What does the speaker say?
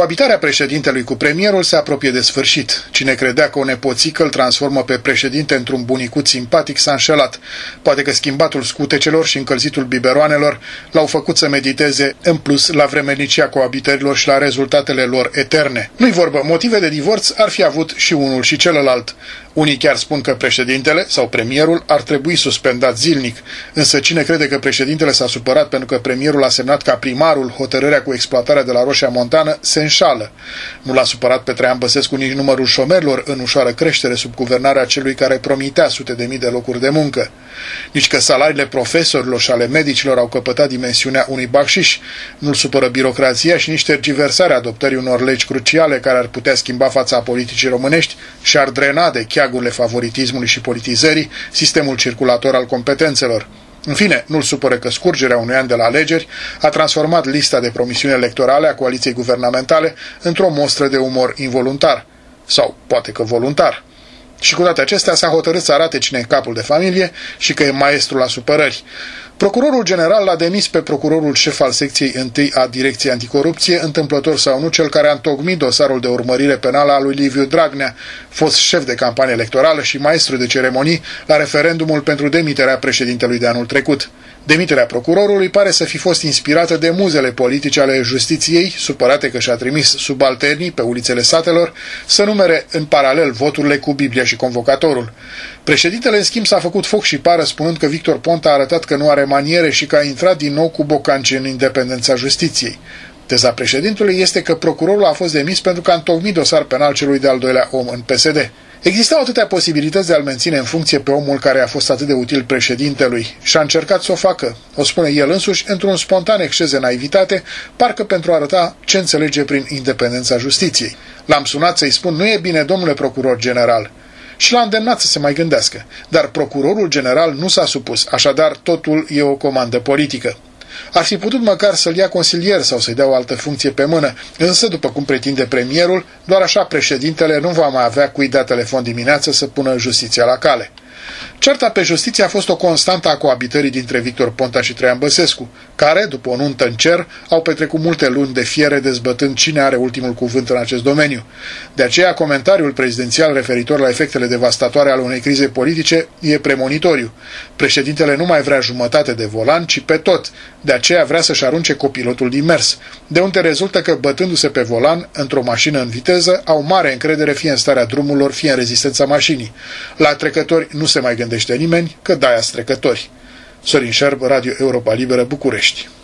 Coabitarea președintelui cu premierul se apropie de sfârșit. Cine credea că o nepoțică îl transformă pe președinte într-un bunicuț simpatic s-a înșelat. Poate că schimbatul scutecelor și încălzitul biberoanelor l-au făcut să mediteze în plus la vremelnicia coabitărilor și la rezultatele lor eterne. Nu-i vorbă, motive de divorț ar fi avut și unul și celălalt. Unii chiar spun că președintele sau premierul ar trebui suspendat zilnic, însă cine crede că președintele s-a supărat pentru că premierul a semnat ca primarul hotărârea cu exploatarea de la Roșia Montană se înșală. Nu l-a supărat pe Traian Băsescu nici numărul șomerilor în ușoară creștere sub guvernarea celui care promitea sute de mii de locuri de muncă. Nici că salariile profesorilor și ale medicilor au căpătat dimensiunea unui bacșiș. Nu-l supără birocrația și nici tergiversarea adoptării unor legi cruciale care ar putea schimba fața politicii românești și ar drena de cheagurile favoritismului și politizării sistemul circulator al competențelor. În fine, nu-l supără că scurgerea unui an de la alegeri a transformat lista de promisiuni electorale a coaliției guvernamentale într-o mostră de umor involuntar. Sau poate că voluntar. Și cu toate acestea s-a hotărât să arate cine e capul de familie și că e maestrul la supărări. Procurorul general l-a demis pe procurorul șef al secției 1 a Direcției Anticorupție, întâmplător sau nu cel care a întocmit dosarul de urmărire penală a lui Liviu Dragnea, fost șef de campanie electorală și maestru de ceremonii la referendumul pentru demiterea președintelui de anul trecut. Demiterea procurorului pare să fi fost inspirată de muzele politice ale justiției, supărate că și-a trimis subalternii pe ulițele satelor să numere în paralel voturile cu Biblia și convocatorul. Președintele, în schimb, s-a făcut foc și pară spunând că Victor Ponta a arătat că nu are maniere și că a intrat din nou cu bocanci în independența justiției. Teza președintelui este că procurorul a fost demis pentru că a întocmit dosar penal celui de-al doilea om în PSD. Existau atâtea posibilități de a-l menține în funcție pe omul care a fost atât de util președintelui și a încercat să o facă, o spune el însuși, într-un spontan exces de naivitate, parcă pentru a arăta ce înțelege prin independența justiției. L-am sunat să-i spun, nu e bine, domnule procuror general, și l-a îndemnat să se mai gândească, dar procurorul general nu s-a supus, așadar totul e o comandă politică. Ar fi putut măcar să-l ia consilier sau să-i dea o altă funcție pe mână, însă, după cum pretinde premierul, doar așa președintele nu va mai avea cui da telefon dimineață să pună justiția la cale. Certa pe justiție a fost o constantă a coabitării dintre Victor Ponta și Traian Băsescu, care, după o nuntă în cer, au petrecut multe luni de fiere dezbătând cine are ultimul cuvânt în acest domeniu. De aceea, comentariul prezidențial referitor la efectele devastatoare ale unei crize politice e premonitoriu. Președintele nu mai vrea jumătate de volan, ci pe tot. De aceea vrea să-și arunce copilotul din mers. De unde rezultă că, bătându-se pe volan, într-o mașină în viteză, au mare încredere fie în starea drumurilor, fie în rezistența mașinii. La trecători nu se mai gândește nimeni că de-aia-s trecători. Sorin Șerb, Radio Europa Liberă, București.